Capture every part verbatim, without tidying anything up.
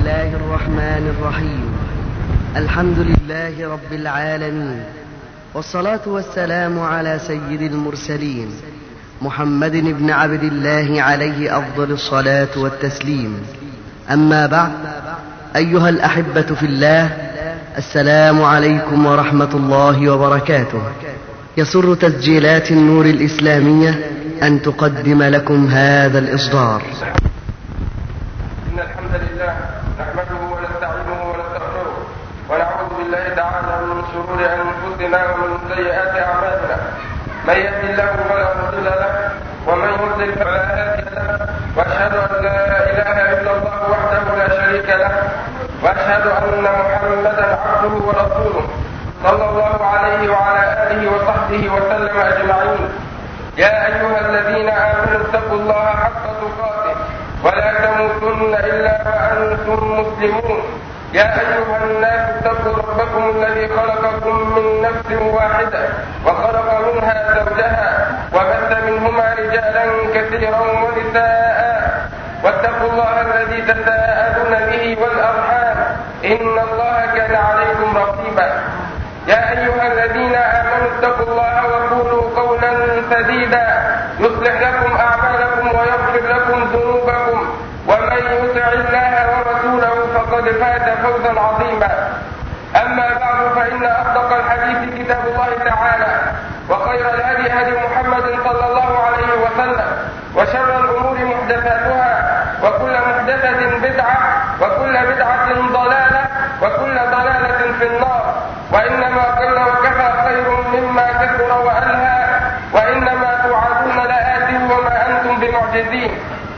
الله الرحمن الرحيم. الحمد لله رب العالمين، والصلاة والسلام على سيد المرسلين محمد بن عبد الله عليه أفضل الصلاة والتسليم. أما بعد، أيها الأحبة في الله، السلام عليكم ورحمة الله وبركاته. يسر تسجيلات النور الإسلامية أن تقدم لكم هذا الإصدار. إن الحمد لله نحمده ونستعينه ونستغفره ونعوذ بالله تعالى من شرور أنفسنا ومن سيئات أعمالنا. من يهد الله فلا مضل له ومن يضلل فلا هادي له، وأشهد أن لا إله إلا الله وحده لا شريك له، وأشهد أن محمدا عبده ورسوله صلى الله عليه وعلى آله وصحبه وسلم أجمعين. يا أيها الذين آمنوا اتقوا الله حق تقاته ولا تموتن إلا وأنتم مسلمون. يا أيها الناس اتقوا ربكم الذي خلقكم من نفس واحدة وخلق منها زوجها وبث منهما رجالا كثيرا ونساء، واتقوا الله الذي تساءلون به والأرحام إن الله كان عليكم رقيبا. يا أيها الذين آمنوا اتقوا الله وقولوا قولا سديدا يصلح لكم أعمالكم ويغفر لكم ذنوبكم، ومن يطع الله ورسوله فقد فاز فوزا عظيما. أما بعد، فإن أصدق الحديث كتاب الله تعالى، وخير الهدي هدي محمد صلى الله عليه وسلم، وشر الأمور محدثاتها، وكل محدثة بدعة، وكل بدعة ضلالة، وكل ضلالة في النار. وإنما قل وكفى خير مما كثر وألهى، وإنما توعدون لآت وما أنتم بمعجزين.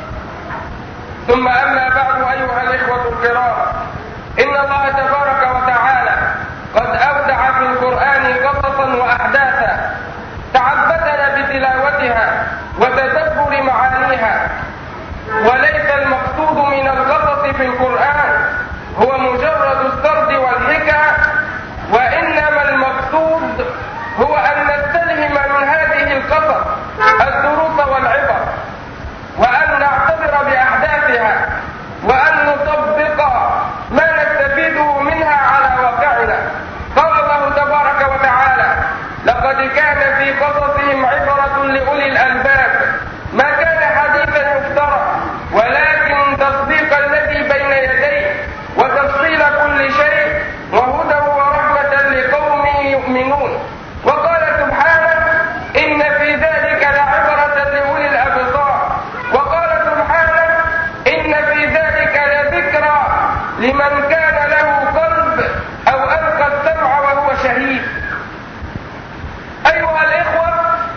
ثم أما بعد، أيها الإخوة الكرام، إن الله تبارك وتعالى قد أودع في القرآن قصصا وأحداثا تعبدنا بتلاوتها وتدبر معانيها. وليس المقصود من القصص في القرآن هو مجرد السرد والحكاية، وإنما المقصود هو أن نستلهم من هذه القصص الدروس والعبر، وأن نعتبر بأحداثها، وأن نطبق ما نستفيده منها على واقعنا. قال الله تبارك وتعالى: لقد كان في قصصهم عبرة لأولي الألباب ما كان حديثا يفترى، ولكن تصديق الذي بين يديه وتفصيل كل شيء وهدى ورحمة لقوم يؤمنون. وقال سبحانه: إن في ذلك لعبرة لأولي الأبصار. وقال سبحانه: إن في ذلك لذكرى لمن كان له قلب أو ألقى السمع وهو شهيد. أيها الإخوة،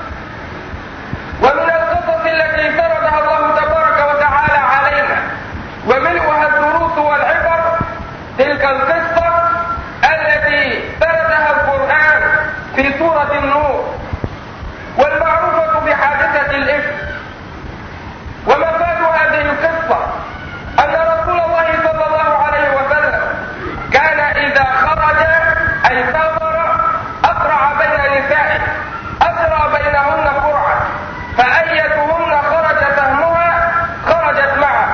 ومن القصص التي سردها الله تبارك وتعالى علينا وملؤها الدروس والعبر تلك القصة التي سردها القرآن في سورة النور، والمعروفة بحادثة الإفك. ومفاد هذه القصة أن رسول الله صلى الله عليه وسلم كان إذا خرج أي سافر أقرع بين نسائه، أسرى بينهن قرعا، فأيتهن خرج سهمها خرجت معه،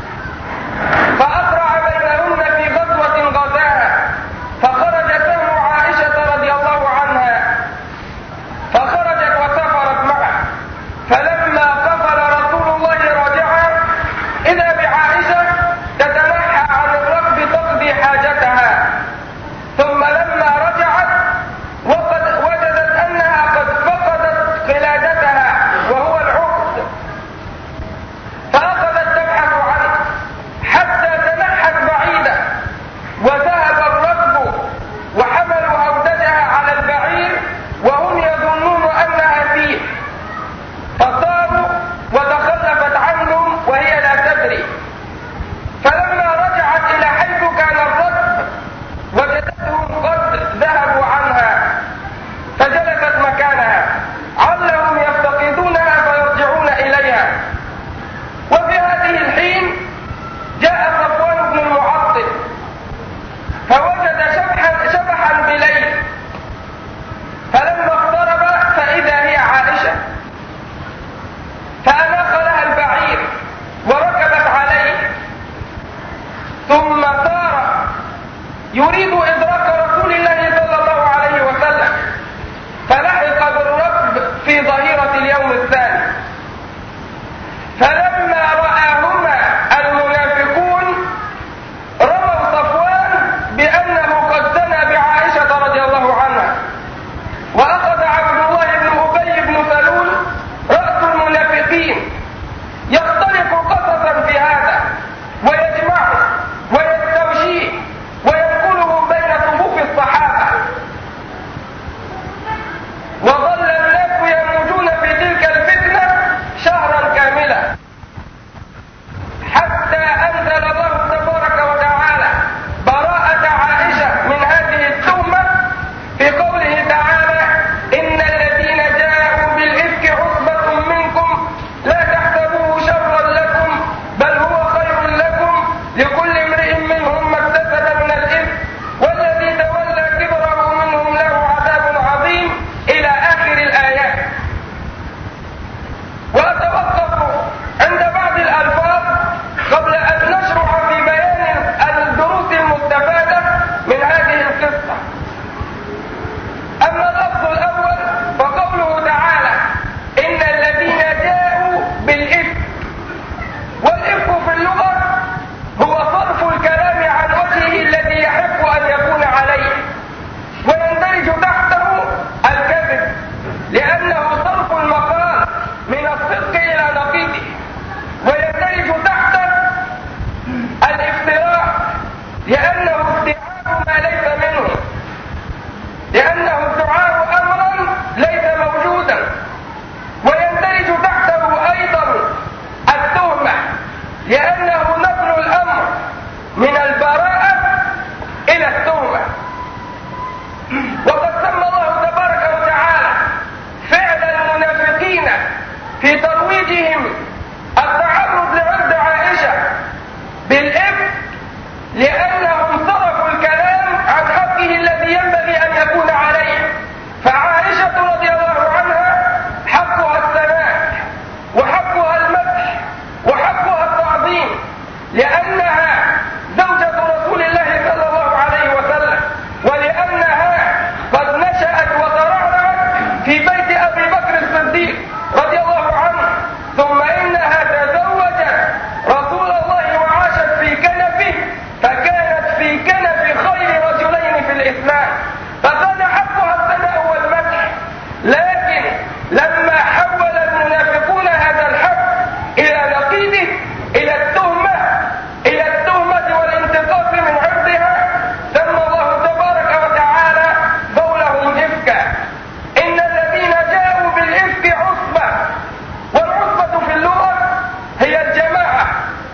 فأقرع بينهن في غزوة غزاها، فخرج سهم عائشة رضي الله عنها، فخرجت وسافرت معه. فلما قفل رسول الله راجعا إذا بعائشة الصدق إلى نقيضه، ويندرج تحته الافتراء لأنه ادعاء ما ليس منه، لأنه ادعاء أمرا ليس موجودا. ويندرج تحته أيضا التهمة لأنه نقل الأمر من البراءة إلى التهمة. وقد سمى الله تبارك وتعالى فعل المنافقين في ترويجهم التعرض لعرض عائشة بالإفك لأنهم صرفوا الكلام عن حقه الذي ينبغي أن يكون عليه. فعائشة رضي الله عنها حقها الثناء وحقها المدح وحقها التعظيم، لأنها زوجة رسول الله صلى الله عليه وسلم، ولأنها قد نشأت وترعرعت في بيت أبي بكر الصديق رضي الله عنه، ثم إنها تزوجت رسول الله وعاشت في كنفه، فكانت في كنف خير رجلين في الإسلام، فكان حقها الثناء والمدح. لكن لما حول المنافقون هذا الحق إلى نقيضه، إلى التهمة إلى التهمة والانتقاص من عرضها، سمى الله تبارك وتعالى قولهم إفكا. إن الذين جاءوا بالإفك عصبة، والعصبة في اللغة هي الجماعة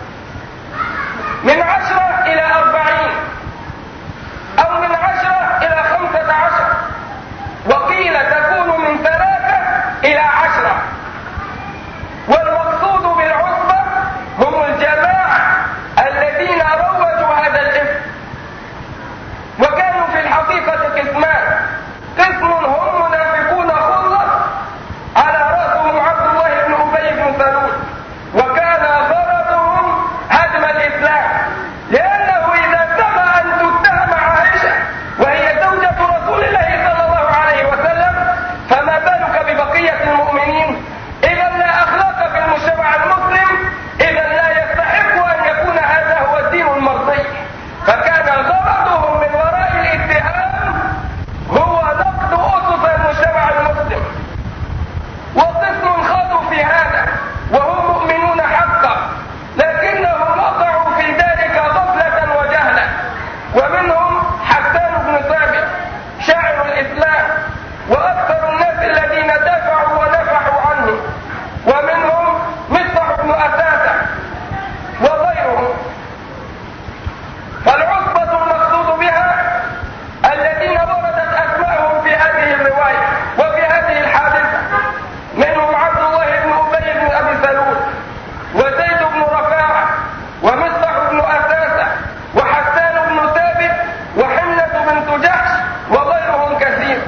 من عشرة إلى أربعين أو من عشرة إلى خمسة عشر، وقيل تكون من ثلاثة إلى عشرة. والمقصود بالعصبة هم الجماعة الذين روجوا هذا الإفك، وكانوا في الحقيقة قسمان: قسم هم منافقون خلص على رأسهم عبد الله بن أبي بن سلول، وكان غرضهم هدم الإسلام، لأنه إذا سمع أن تتهم عائشة وهي زوجة رسول الله صلى الله عليه وسلم، فما بالك ببقية المؤمنين؟ إذا لا أخلاق في المجتمع المسلم، إذا لا يستحق أن يكون هذا هو الدين المرضي. فكان غرضهم من وراء الاتهام هو نقد أسس المجتمع المسلم. وقسم خاضوا في هذا وهم مؤمنون حقا، لكنهم وقعوا في ذلك غفلة وجهلا. ومنهم حسان بن ثابت شاعر الإسلام وأكثر الناس الذين دافعوا ونفحوا عنه، ومنهم مصطح بن أثاثة وغيرهم. فالعصبة المقصود بها الذين وردت أسماءهم في هذه الرواية وفي هذه الحادثة، منهم عبد الله بن أبي بن أبي سلول، وزيد بن رفاعة، ومصطح بن أثاثة، وحسان بن ثابت، وحملة بنت جحش، وغيرهم كثير.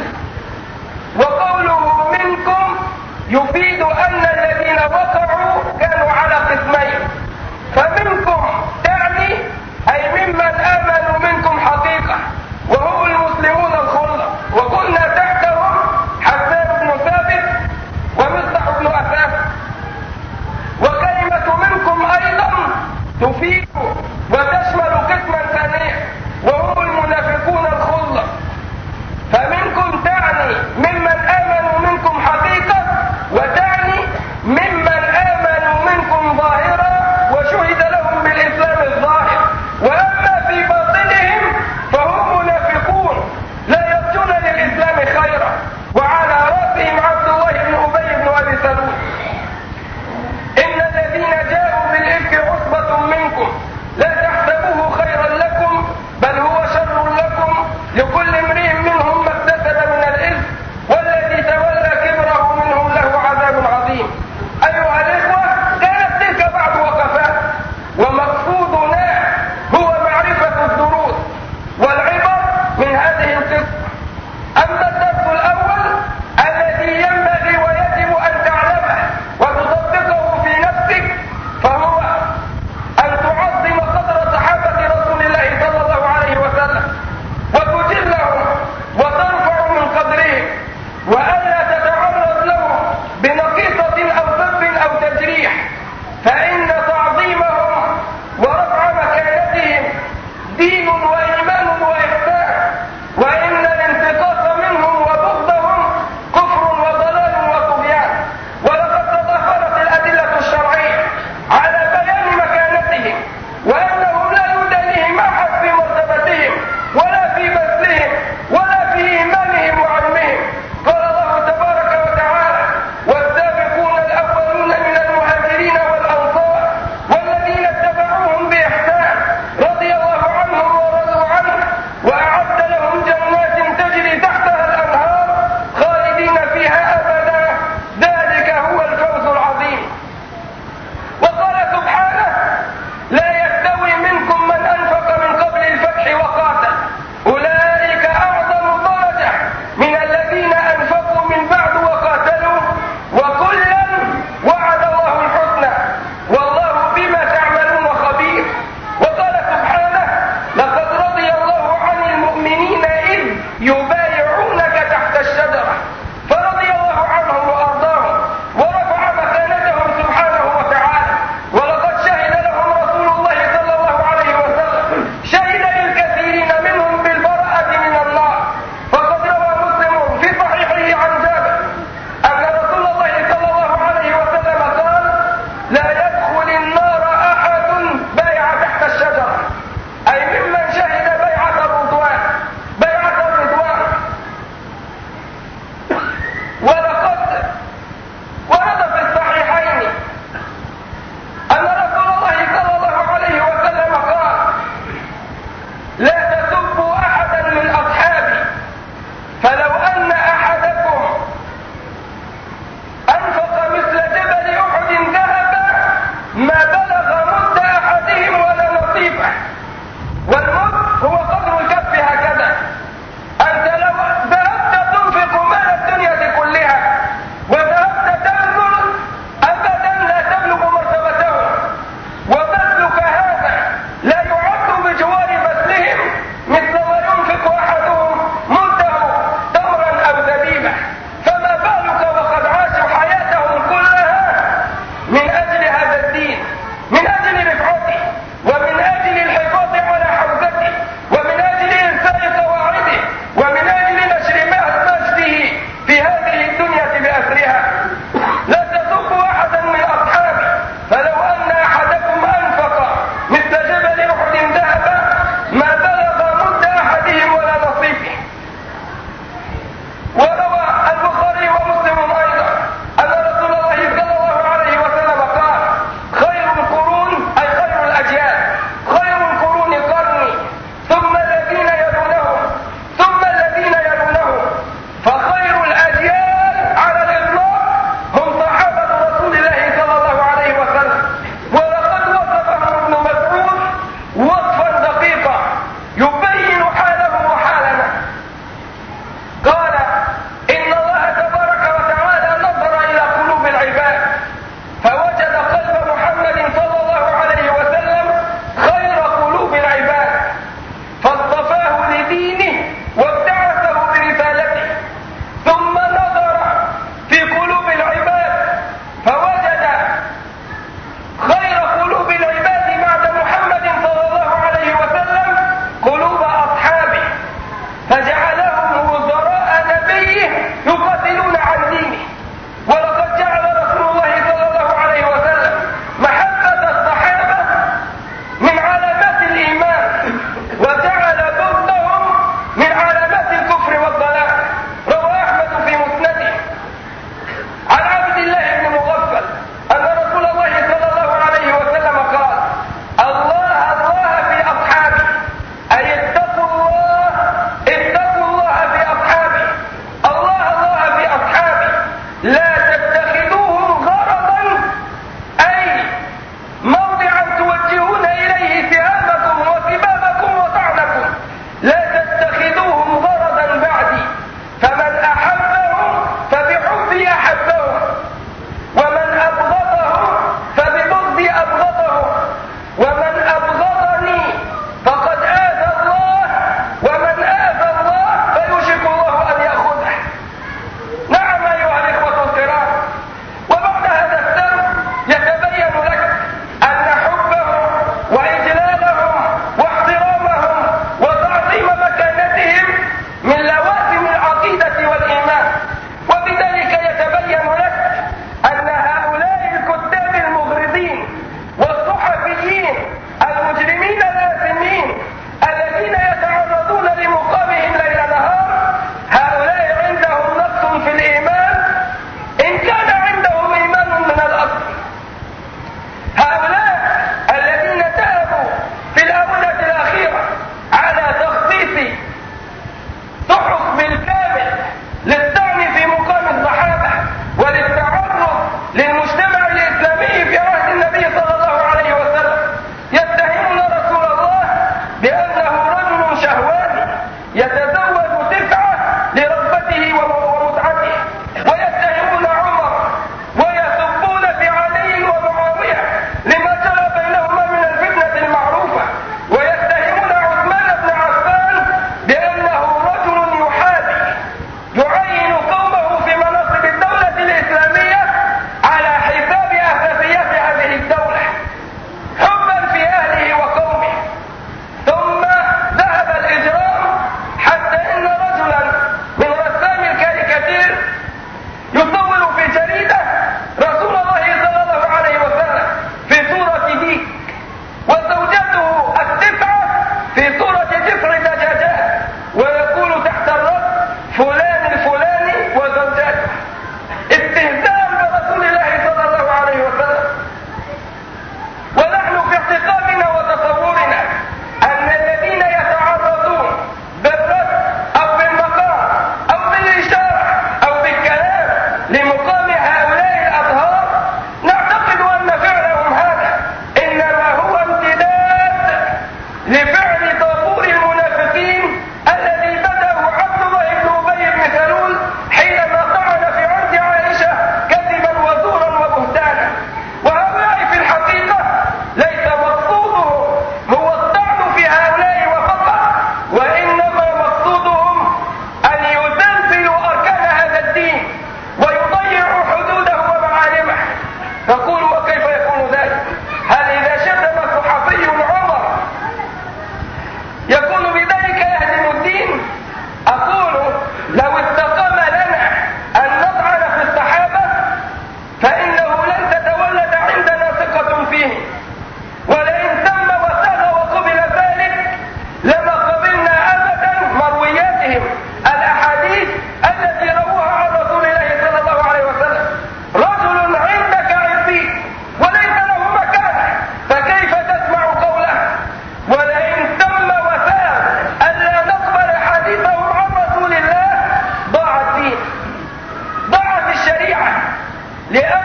وقوله منكم يفيد أن الذين وقعوا كانوا على قسمين، فمنكم تعني أي ممن آمنوا منكم حقيقة وهم المسلمون الخلة، وقلنا تحتهم حسان بن ثابت ومصطح بن أثاثة. وكلمة منكم أيضا تفيد وتشمل قسما ثانيا وهم المنافقون الخلة، فمنكم تعني ممن آمنوا منكم حقيقة، وتعني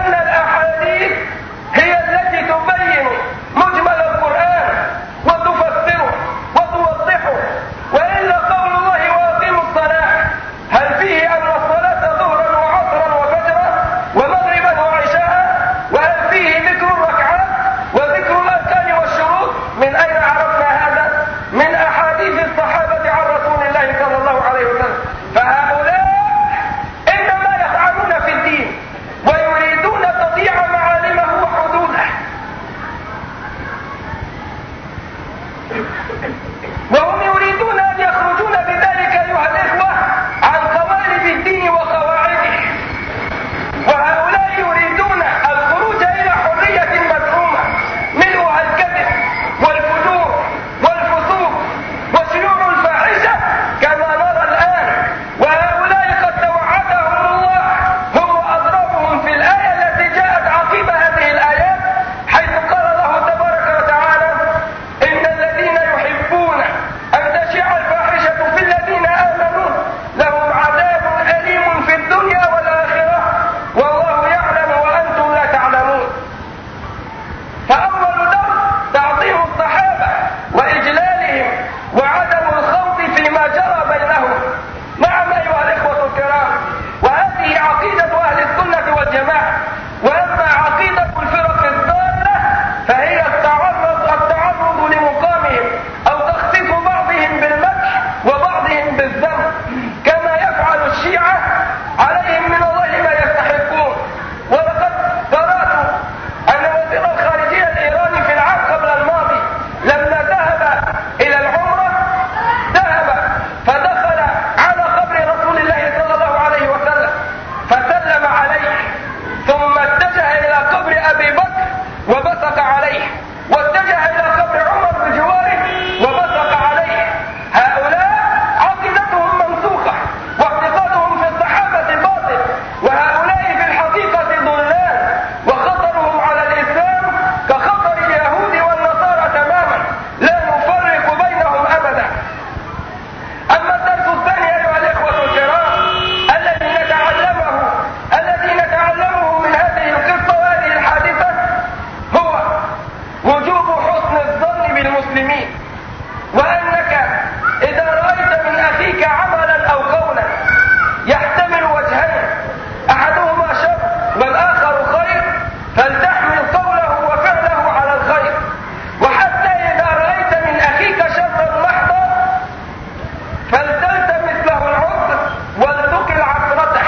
أن الأحاديث هي التي تبين مجمل القرآن وتفسره وتوضحه، وإلا قول الله وأقيموا الصلاة هل فيه أن الصلاة ظهرا وعصرا وفجرا ومغربا وعشاء؟ وهل فيه ذكر الركعات وذكر الأركان والشروط؟ من أين عرفنا هذا؟ من أحاديث الصحابة عن رسول الله صلى الله عليه وسلم. فهؤلاء إنما يطعنون في الدين ويريدون تضييع معالمه وحدوده، وهم يريدون أن يخرجون بذلك أيها الإخوة عن قوالب الدين وقواعده. وهؤلاء يريدون الخروج إلى حرية مزعومة ملؤها الكذب والفجور والفسوق وشيوع الفاحشة كما نرى الآن. وهؤلاء قد توعدهم الله هم وأضرابهم في الآية التي جاءت عقب هذه الآيات، حيث قال الله تبارك وتعالى: إن الذين يحبون أن تشيع الفاحشة في الذين آمنوا لهم عذاب أليم في الدنيا والآخرة والله يعلم وأنتم لا تعلمون. فأول درس تعظيم الصحابة وإجلالهم وعدم الخوض فيما جرى بينهم. نعم أيها الإخوة الكرام، وهذه عقيدة أهل السنة والجماعة. وأما عقيدة الفرق الضالة فهي التعرض التعرض لمقامهم أو تخصيص بعضهم بالمدح وبعضهم بالذم، كما يفعل الشيعة عليهم من الله ما يستحقون. ولقد قرأت أن وزير الخارجية الإيراني في العام قبل الماضي لما ذهب إلى العمرة ذهب فدخل على قبر رسول الله صلى الله عليه وسلم فسلم عليه، ثم اتجه إلى قبر أبي بكر وبصق عليه، واتجه إلى قبر عمر بجواره وبصق عليه. هؤلاء عقيدتهم ممسوخة واعتقادهم في الصحابة باطل، وهؤلاء في الحقيقة ضلال، وخطرهم على الإسلام كخطر اليهود والنصارى تماما، لا نفرق بينهم أبدا. أما الدرس الثاني أيها الإخوة الكرام الذي نتعلمه الذي نتعلمه من هذه القصة وهذه الحادثة هو وجوب حسن الظن بالمسلمين، وأنك إذا رأيت من أخيك عملا أو قولا يحتمل وجهين أحدهما شر والآخر خير فلتحمل قوله وفعله على الخير. وحتى إذا رأيت من أخيك شرا محضا فلتلتمس له العذر ولتقل عثرته.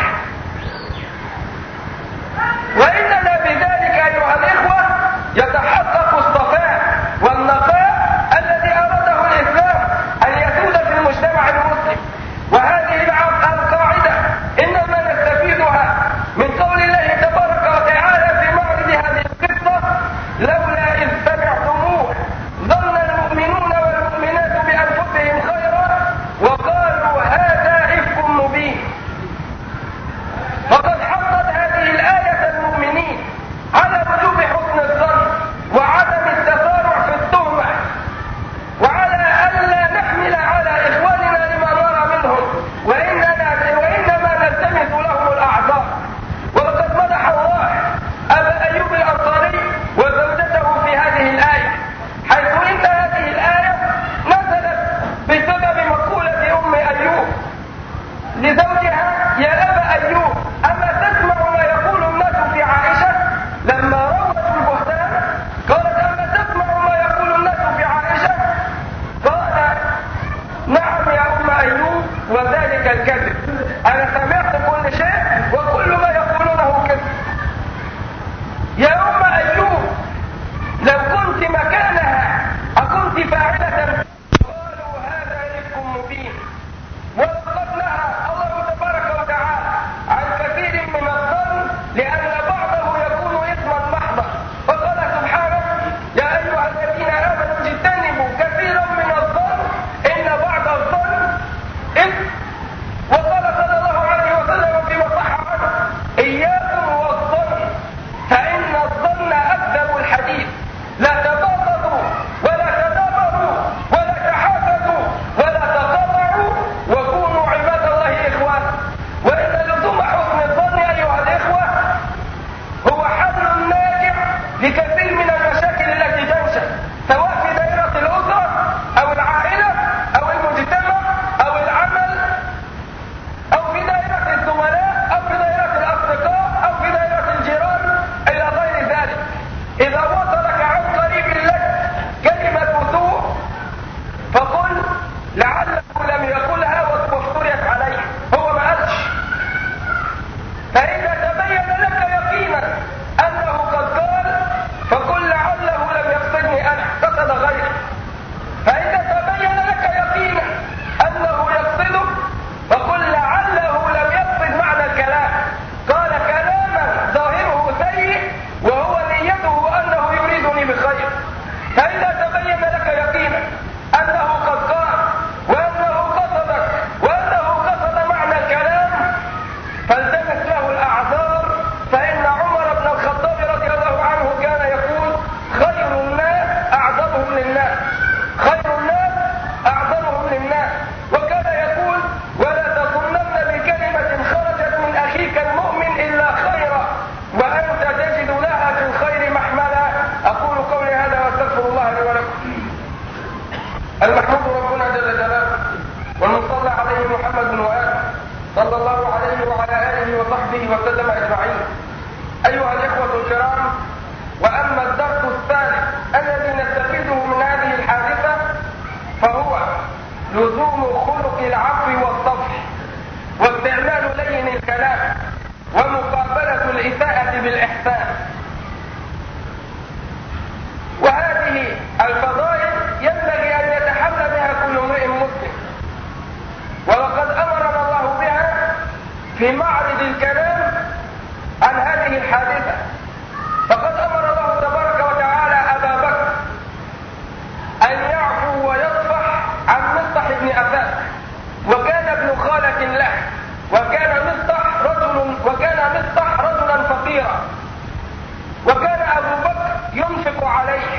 وإننا بذلك أيها الإخوة يتحقق الصفاء والنقاء الذي أراده الإسلام أن يسود في المجتمع المسلم. وهذه القاعدة إنما نستفيدها من قول الله تبارك وتعالى في معرض هذه القصة: لولا إذ سمعتموه ظن المؤمنون والمؤمنات بأنفسهم خيرا وقالوا هذا إفك مبين. فقد حضت هذه الآية المؤمنين على وجوب حسن الظن وعلى لكثير من المشاكل التي تنشأ سواء في دائرة الأسرة أو العائلة أو المجتمع أو العمل أو في دائرة الزملاء أو في دائرة الأصدقاء أو في دائرة الجيران إلى غير ذلك. إذا وصلك عن قريب لك كلمة سوء فقل لعله لم يقلها وافتريت عليه، هو ما قالش. فإذا تبين لك يقينا أنه قد قال فقل لعله لم يقصدني أنا، قصد غيري. فإذا تبين لك يقينا أنه يقصدك فقل لعله لم يقصد معنى الكلام، قال كلاما ظاهره سيء وهو نيته أنه يريدني بخير. فإذا تبين لك يقينا أنه قد قال وأنه قصدك وأنه قصد معنى الكلام فالتمس له الأعذار. فإن عمر بن الخطاب رضي الله عنه كان يقول خير الناس أعذرهم للناس، خير الناس أعذرهم للناس. وكان يقول ولا تظنن بكلمة خرجت من أخيك المؤمن إلا خيرا وأنت تجد لها في الخير محملا. أقول قولي هذا واستغفر الله لي ولكم. المحمود ربنا جل جلاله والمصلى عليه محمد وآله صلى الله عليه وعلى آله وصحبه وسلم أجمعين. أيها الإخوة الكرام، وأما الدرس الثالث الذي نستفيده من هذه الحادثة فهو لزوم خلق العفو والصفح واستعمال لين الكلام ومقابلة الإساءة بالإحسان. وهذه الفضائل ينبغي أن يتحلى بها كل امرئ مسلم، ولقد أمرنا الله بها في معرض الكلام عن هذه الحادثة. فقد أمر الله تبارك وتعالى أبا بكر أن يعفو ويصفح عن مصطح بن أثاث، وكان ابن خالة له، وكان مصطح رجل وكان مصطح رجلا فقيرا، وكان أبو بكر ينفق عليه.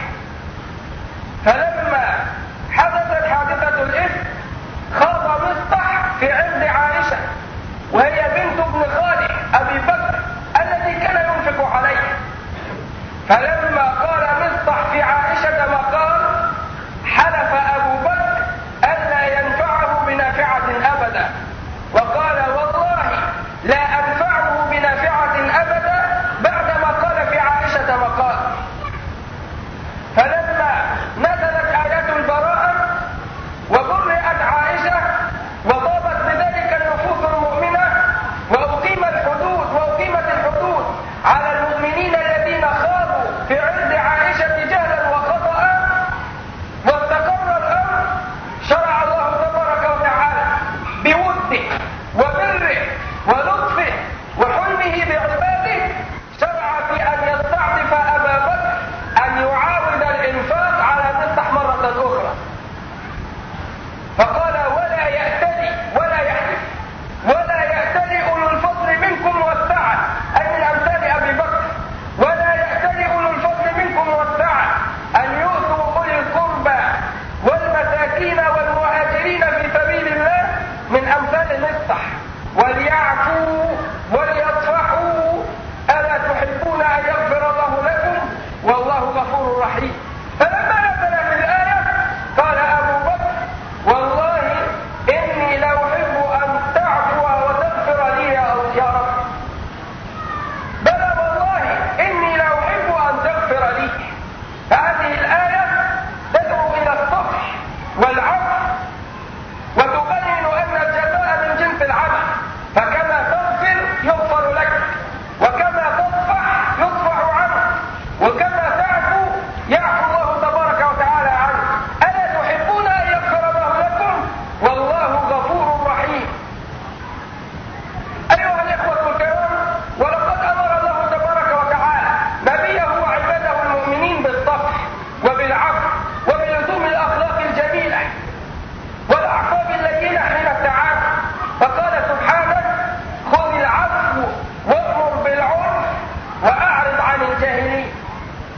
فلما حدثت حادثة الإفك خاض مصطح في عرض عائشة وهي بنت ابن خاله أبي بكر الذي كان ينفق عليه. فلما قال مصطح في عائشة ما قال حلف أبو بكر ألا ينفعه بنافعة أبدا، وقال والله لا أنفعه بنافعة أبدا بعدما قال في عائشة ما قال. فلما نزلت آيات البراءة وبرئت عائشة وطابت بذلك النفوس المؤمنة وأقيم الحدود وأقيمت الحدود على المؤمنين الذين خاضوا في عرض عائشة جهلا وخطأ واستقر الأمر، شرع الله تبارك وتعالى بوده وبره ولطفه وحلمه بعباده، شرع في أن يستعطف أبا بكر أن يعاود الإنفاق على مصطح مرة أخرى. فقال ولا يأتلي ولا يحلف ولا يأتلي أولو الفضل منكم والسعة، أي من أمثال أبي بكر، ولا يأتلي أولو الفضل منكم والسعة أن يؤتوا أولي القربى والمساكين والمهاجرين في سبيل الله من أمثال مصطح وليعفوا وليصفحوا ألا تحبون أن يغفر الله لكم والله غفور رحيم. فلما نزلت الآية قال أبو بكر والله إني لأحب أن تعفو وتغفر لي يا رب، بلى والله إني لأحب أن تغفر لي. فهذه الآية تدعو إلى الصفح والعفو وتبين أن الجزاء من جنس العمل، فكما تغفر يغفر لك وكما تصفح يصفح عنك وكما تعفو يعفو الله تبارك وتعالى عنك. ألا تحبون أن يغفر الله لكم والله غفور رحيم. أيها الإخوة الكرام، ولقد أمر الله تبارك وتعالى نبيه وعباده المؤمنين بالصفح وبالعفو وبلزوم الأخلاق الجميلة والأعصاب اللينة حين التعامل. فقال سبحانه خذ العفو وأمر بالعرف وأعرض عن الجاهلين.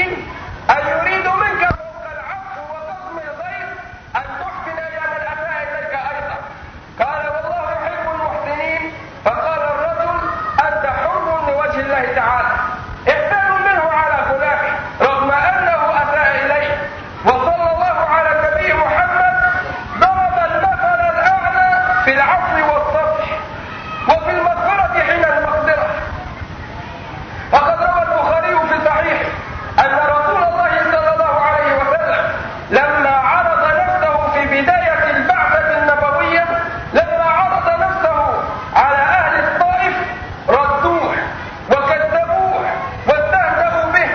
المحسنين أن يريد منك فوق العفو وكظم الغيظ أن تحسن إلى من أساء إليك أيضا. قال والله يحب المحسنين. فقال الرجل أنت حر لوجه الله تعالى، احسان منه على فلان رغم أنه أساء إليه. وصلى الله على النبي محمد ضرب المثل الأعلى في العفو والصفح وفي المغفرة حين المقدرة. فقد روى البخاري في صحيحه أن رسول الله صلى الله عليه وسلم لما عرض نفسه في بداية البعثة النبوية لما عرض نفسه على أهل الطائف ردوه وكذبوه واستهزأوا به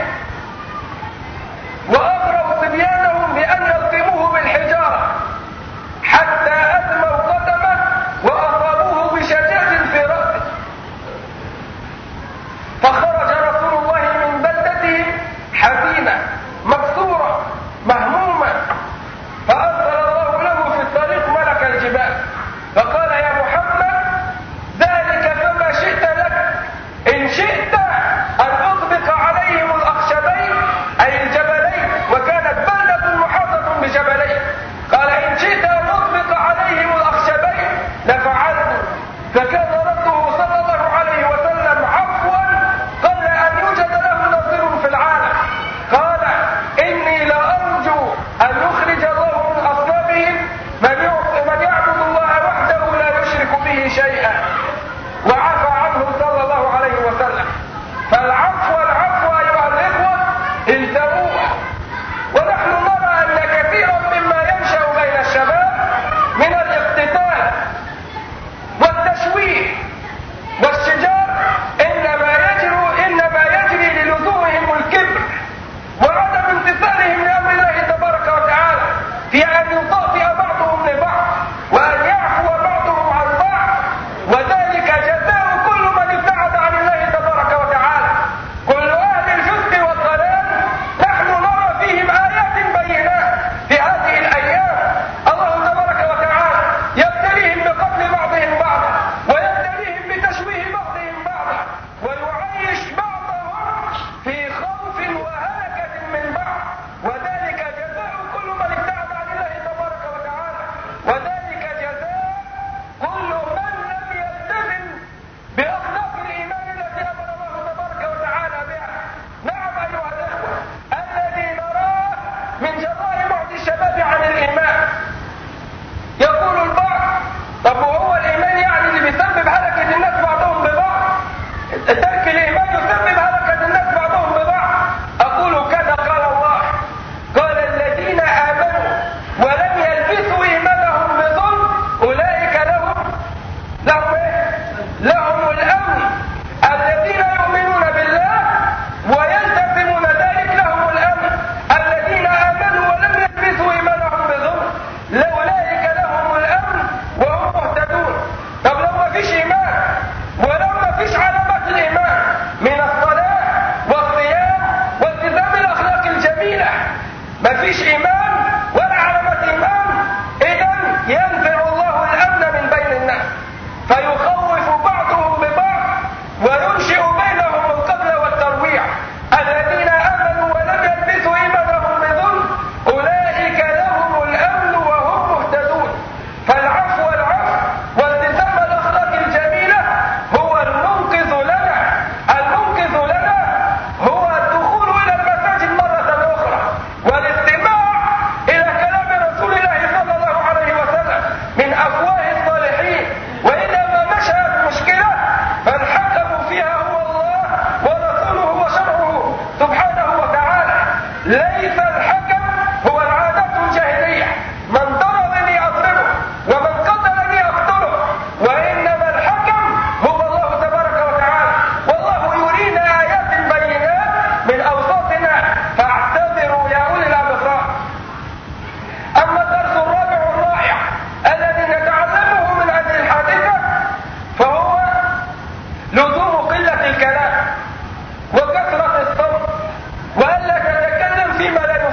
وأغروا صبيانهم بأن يلطموه بالحجارة حتى أدموا قدمه وأصابوه بشجاج في رأسه. فخرج رسول الله من بلدته حزينا مكسورا مهموما، فأرسل الله له في الطريق ملك الجبال فقال يا محمد ذلك فما شئت لك، إن شئت أن أطبق عليهم الأخشبين أي الجبلين، وكانت بلدة محاطة بجبلين. قال إن شئت أن أطبق عليهم الأخشبين لفعلت. فكان رده صلى الله عليه وسلم عفوا قبل أن يوجد له نظير في العالم. قال إني لأرجو أن يخرج الله من أصلابهم من يعبد الله وحده لا يشرك به شيئا، وعفى عنه صلى الله عليه وسلم. فالعفو العفو أيها الإخوة الزموه. ونحن نرى أن كثيرا مما ينشأ بين الشباب من الاقتتال والتشويه والشجار إنما يجري إنما يجري للزومهم الكبر وعدم امتثالهم لأمر الله تبارك وتعالى في أن يطاطئ بعضهم لبعض وأن يعفو بعضهم عن بعض، وذلك جزاء كل من ابتعد عن الله تبارك وتعالى. كل أهل الفسق والضلال نحن نرى فيهم آيات بينات في هذه الأيام. الله تبارك وتعالى يبتليهم بقتل بعضهم بعضا ويبتليهم بتشويه بعضهم بعضا ويعيش بعضهم في خوف وهلكة من بعض، وذلك جزاء كل من ابتعد عن الله تبارك وتعالى، وذلك جزاء كل من لم يلتزم بأخلاق الإيمان التي أمر الله تبارك وتعالى بها. نعم أيها الإخوة، الذي نراه من جراء بعض الشباب عن الإيمان. يقول البعض طب وهو الإيمان يعني اللي بيسبب هلكة الناس بعضهم ببعض؟ ترك الإيمان يسبب هلكة الناس بعضهم ببعض؟ أقول كذا قال الله، قال الذين آمنوا ولم يلبسوا إيمانهم بظلم أولئك لهم لهم إيه؟ لهم الأمن. الذين يؤمنون بالله ويلتزمون ذلك لهم الأمن. الذين آمنوا ولم يلبسوا إيمانهم بظلم أولئك لهم الأمن وهم مهتدون. طب لو ما فيش إيمان ولو ما فيش علامات الإيمان من الصلاة والصيام والتزام الأخلاق الجميلة، ما فيش إيمان ولا علامات إيمان، إذن ينزع الله الأمن من بين الناس فيخوف بعضهم ببعض وينشئ بينهم القتل والترويع. الذين آمنوا ولم يلبسوا إيمانهم بظلم أولئك لهم الأمن وهم مهتدون. فالعفو والعفو والتزام الأخلاق الجميلة هو المنقذ لنا. المنقذ لنا هو الدخول إلى المساجد مرة أخرى والاستماع إلى كلام رسول الله صلى الله عليه وسلم من أفواه الصالحين. وإذا ما نشأت مشكلة فالحكم فيها هو الله ورسوله وشرعه سبحانه وتعالى. ليس الحكم هو العادات الجاهلية، من ضربني أضربه ومن قتلني أقتله، وإنما الحكم هو الله تبارك وتعالى. والله يرينا آيات بينات من أوساطنا فاعتبروا يا أولي الأبصار. أما الدرس الرابع الرائع الذي نتعلمه من هذه الحادثة فهو لزوم قلة الكلام وكثرة الصوت وألا تتكلم فيما لا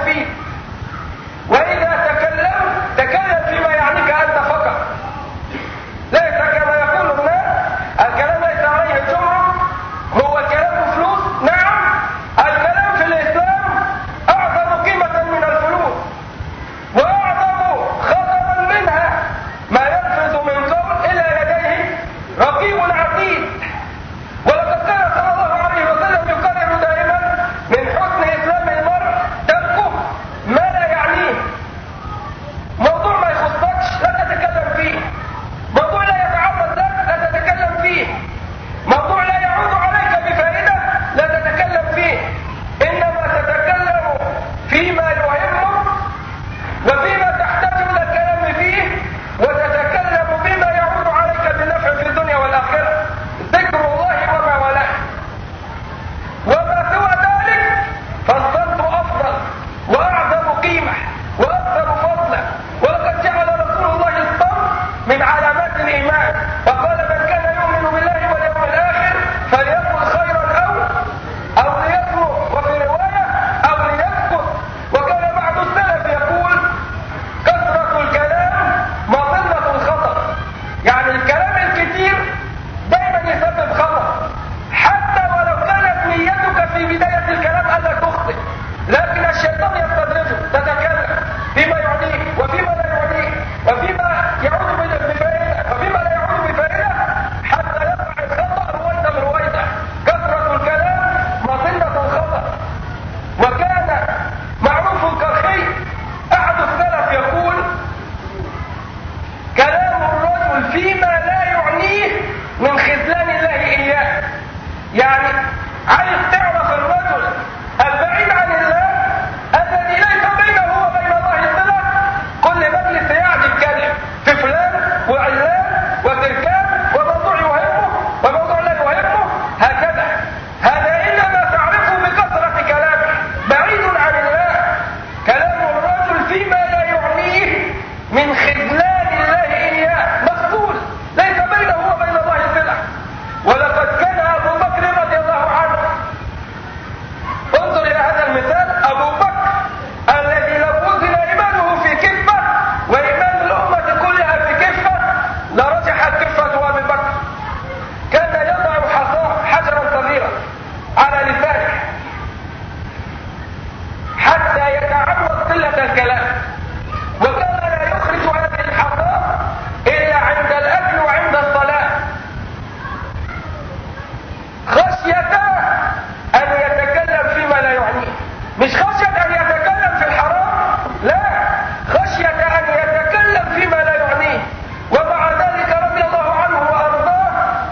مش خشية أن يتكلم في الحرام، لا، خشية أن يتكلم فيما لا يعنيه. ومع ذلك رضي الله عنه وأرضاه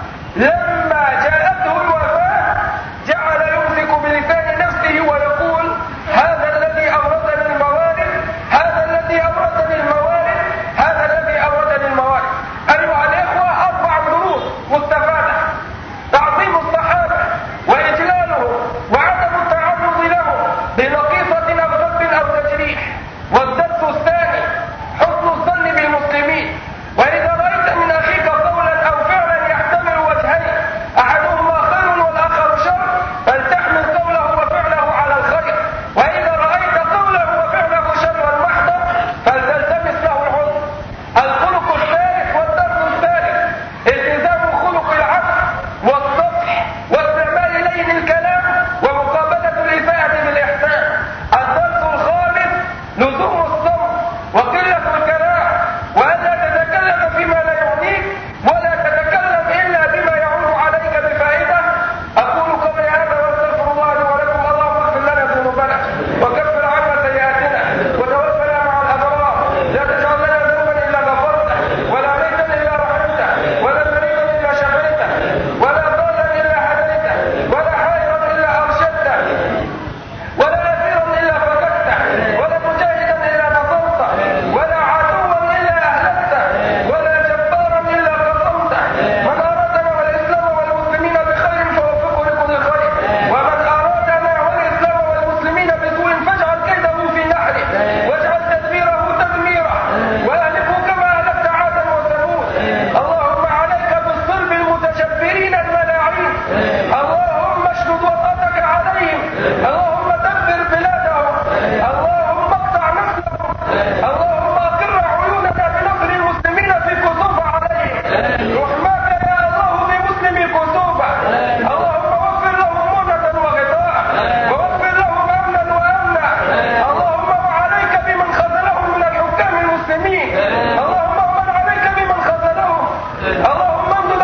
لما جاءته الوفاة جعل يمسك بلسان نفسه ويقول: هذا الذي أوردني الموارد، هذا الذي أوردني الموارد، هذا الذي أوردني الموارد. أيها الإخوة، أربع دروس مستفادة: تعظيم الصحابة وإجلالهم وعدم التعرض لهم بنقيصة أو ذنب أو تجريح. والدرس الثاني: حسن الظن بالمسلمين. وإذا رأيت من أخيك قولا أو فعلا يحتمل وجهين، أحدهما خير والآخر شر، فلتحمل قوله وفعله على الخير. وإذا رأيت قوله وفعله شرا محضا فلتلتمس له العذر. الخلق الثالث والدرس الثالث: التزام خلق العفو والصفح واستعمال لين الكلام ومقابلة الإساءة بالإحسان. الدرس الخامس: لزوم الصمت وقلة الكلام، وألا تتكلم فيما لا يعنيك، ولا تتكلم إلا بما يعود عليك بفائدة. أقول قولي هذا واستغفر الله لي ولكم. اللهم اغفر لنا ذنوبنا وكفر عنا سيئاتنا وتوفنا مع الأبرار. لا تجعل لنا ذنوبا إلا غفرته، ولا ميتا إلا رحمته، ولا مريضا إلا شفيته، ولا ضالا إلا هديته، ولا حائرا إلا أرشدته، ولا أسيرا إلا فككته، ولا مجاهدا إلا نصرته، ولا عدوا إلا أهلكته، ولا جبارا إلا قصمته. من أرادنا والإسلام والمسلمين بخير فوفقه لكل خير، ومن أرادنا والإسلام والمسلمين بسوء فاجعل كيده في نحره، واجعل تدبيره تدميره، وأهلكه كما أهلكت عادا وثمود. اللهم عليك بالصلب المتجبرين الملاعين، اللهم اشدد وطأتك عليهم، اللهم دبر بلادهم، اللهم اقطع نسلهم، اللهم اقر عيوننا بنصر المسلمين في كسوف عليهم. رحمك يا الله بمسلم كسوفا، اللهم وفر لهم مهنة وغطاء، ووفر لهم امنا وامنا. اللهم وعليك بمن خذلهم من الحكام المسلمين، اللهم ومن عليك بمن خذلهم، اللهم انظر